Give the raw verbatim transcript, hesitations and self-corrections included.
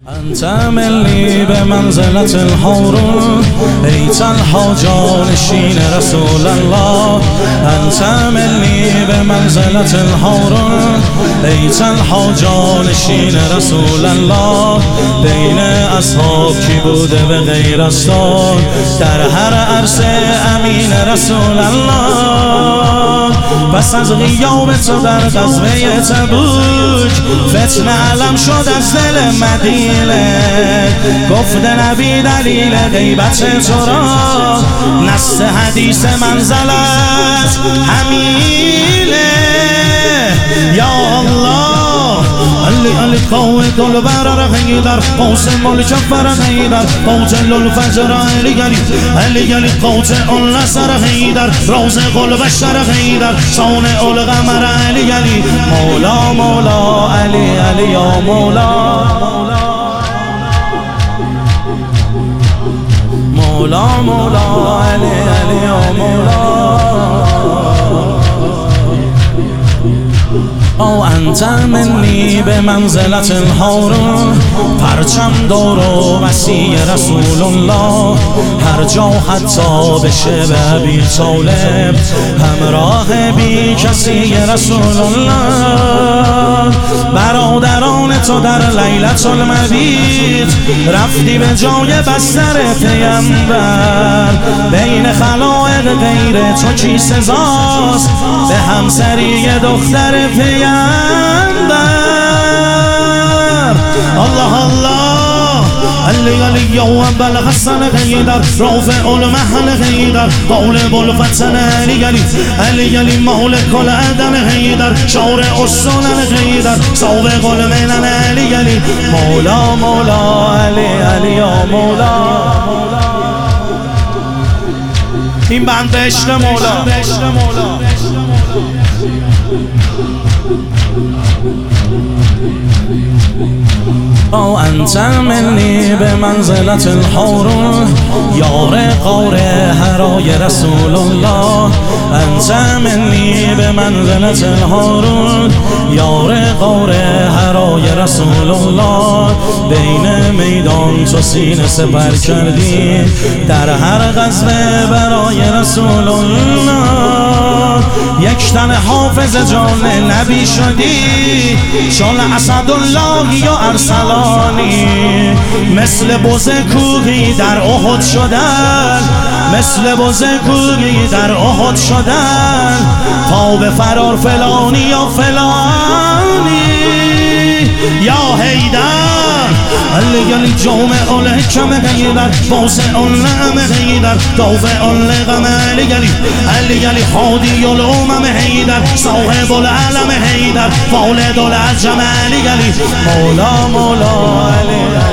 انت ملی به منزلت الهارون ای تنها جانشین رسول الله. انت ملی به منزلت الهارون ای تنها جانشین رسول الله. بین اصحاب کی بوده به غیر از تو، در هر عرصه امین رسول الله. پس از غیاب تو در غزوه تبوک فتنه علم شد از دل مدینه. گفت نبی دلیل غیبت تو را، نص حدیث منزلت همینه. یا الله علی علی قوی دل برار حیدر، قاسم ملک بر حیدر، قاتل الفجر علی علی علی علی قاتل النصر حیدر، روز قلب بشر حیدر، صانع القمر علی علی مولا مولا علی علی یا مولا مولا مولا علی علی یا مولا. او انت منی به منزلت الهارون، پرچم دار و مسیح رسول الله. هر جا حتی بشه به ابی طالب، همراه بی کسی رسول الله. برادران تو در لیلة المبیت رفتی به جای بستر پیمبر. بین خلائق غیر تو کی سزاست به همسری دختر پیمبر. الله الله علی علی یوم بلغ حسن حیدر، رافع المحل حیدر، غالب الفتن علی علی علی علی مالک العدن حیدر، شارع السنن حیدر، سابق المنن علی علی مولا مولا علی علی یا مولا. این بند به عشق مولا. او انت منی به منزلت الهارون، یار غار هرای رسول الله. انت منی به منزلت الهارون، یار غار هرای رسول الله. بین میدان تو سینه سپر کردی، در هر غزوه برای رسول الله. یک تن حافظ جان نبی شدی، چون اسدالله یا ارسلانی. مثل بز کوهی در احد شدن، مثل بز کوهی در احد شدن. تا به فرار فلانی یا فلانی یا حیدر علی علی جامع الحکم حیدر، واسع النعم حیدر، دافع الغم علی علی علی علی هادی الامم حیدر، صاحب العلم حیدر، والد العجم علی علی مولا مولا علی